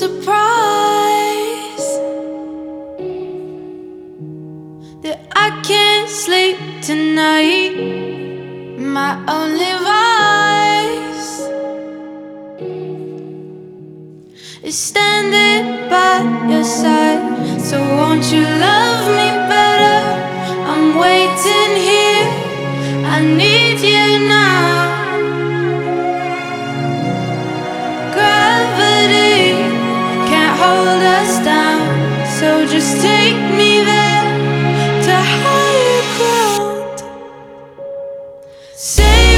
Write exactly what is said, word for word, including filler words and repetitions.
surprise that I can't sleep tonight. My only vice is standing by your side. So won't you love me better? I'm waiting here, I need you now. Gravity can't hold us down, so just take me there to higher ground. Say